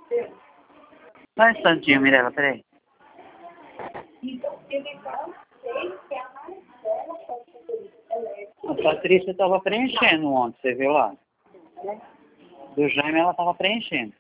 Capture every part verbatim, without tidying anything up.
Só um instantinho, Mirella, peraí. A Patrícia estava preenchendo ontem, você viu lá? Do Jaime ela estava preenchendo.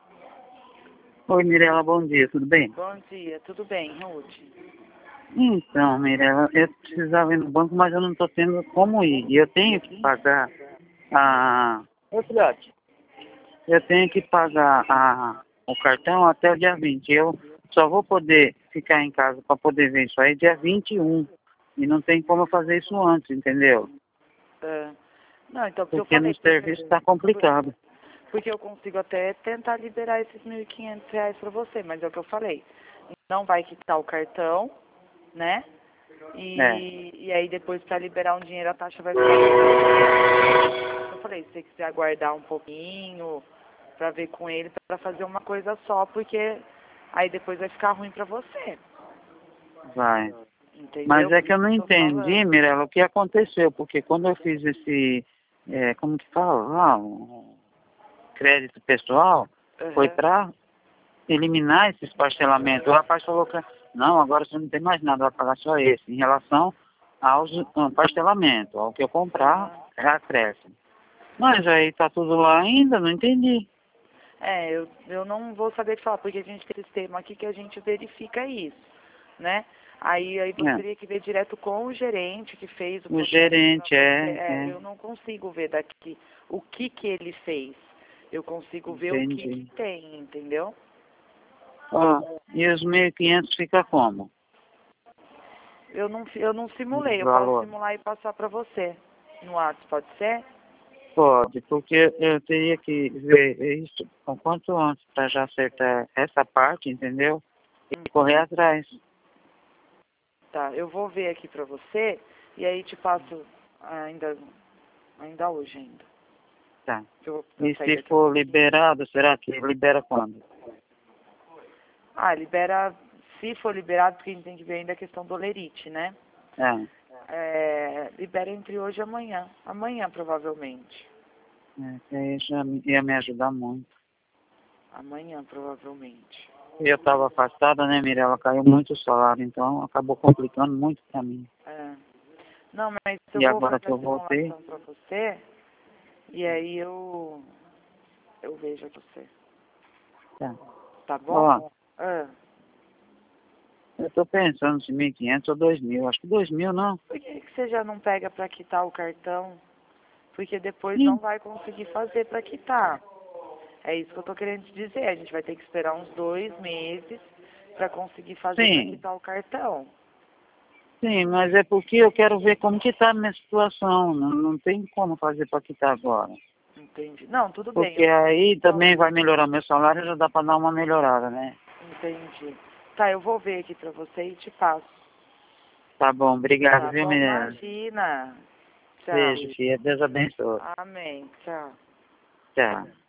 Oi, Mirella, bom dia, tudo bem? Bom dia, tudo bem, Ruth? Então, Mirella, eu precisava ir no banco, mas eu não estou tendo como ir. E eu tenho que pagar a... Oi, filhote. Eu tenho que pagar a... o cartão até o dia vinte. Eu só vou poder ficar em casa para poder ver isso aí dia vinte e um. E não tem como eu fazer isso antes, entendeu? É. Não, então, porque, Porque eu falei, no serviço está complicado. Porque eu consigo até tentar liberar esses mil e quinhentos reais para você, mas é o que eu falei. Não vai quitar o cartão, né? E, É. e aí depois para liberar um dinheiro a taxa vai ficar... Eu falei, se você quiser aguardar um pouquinho para ver com ele, para fazer uma coisa só, porque aí depois vai ficar ruim para você. Vai. Entendeu? Mas é Por que eu isso não tô entendi, falando. Mirella, o que aconteceu, porque quando eu fiz esse, é, como que fala, ah, um crédito pessoal, foi Uhum. para eliminar esses parcelamentos. O rapaz falou que, não, agora você não tem mais nada, vai pagar só esse. Em relação aos um, parcelamentos, ao que eu comprar, é acréscimo. Mas aí tá tudo lá ainda, não entendi. É, eu, eu não vou saber te falar, porque a gente tem um sistema aqui que a gente verifica isso, né? Aí, aí você É. teria que ver direto com o gerente que fez o O processo gerente, pra você. é, É, é, eu não consigo ver daqui o que que ele fez. Eu consigo ver o que entendi. que tem, entendeu? Ó, e os mil e quinhentos fica como? Eu não, eu não Os simulei, eu posso valores? simular e passar pra você no WhatsApp, pode ser? Pode, porque eu teria que ver isso o quanto antes para já acertar essa parte, entendeu? E correr Uhum. atrás. Tá, eu vou ver aqui pra você e aí te passo ainda, ainda hoje ainda. Tá. Eu vou E precisar sair se daqui um for pouquinho. liberado, será que libera quando? Ah, libera, se for liberado, porque a gente tem que ver ainda a questão do olerite, né? É, É, libera entre hoje e amanhã. Amanhã, provavelmente. é que aí já ia me ajudar muito. Amanhã, provavelmente. E eu estava afastada, né, Mirella? Caiu muito o salário, então acabou complicando muito para mim. É. Não, mas eu E vou agora fazer que a eu voltei, simulação pra você e aí eu, eu vejo você. tá. Tá bom? Ó, Ah, eu tô pensando se mil e quinhentos ou dois mil. Acho que dois mil não. por que, que você já não pega pra quitar o cartão? Porque depois Sim. não vai conseguir fazer pra quitar. É isso que eu tô querendo te dizer. A gente vai ter que esperar uns dois meses para conseguir fazer para Sim. quitar o cartão. Sim, mas é porque eu quero ver como que tá a minha situação. Não, não tem como fazer para quitar agora. Entendi. Não, tudo bem. Porque Eu aí também vai melhorar meu salário, já dá para dar uma melhorada, né? entendi. Tá, eu vou ver aqui para você e te passo. Tá bom, obrigado, Tá viu, bom? menina? Imagina. Tchau. Beijo, filha. Deus abençoe. Amém. Tchau. Tchau.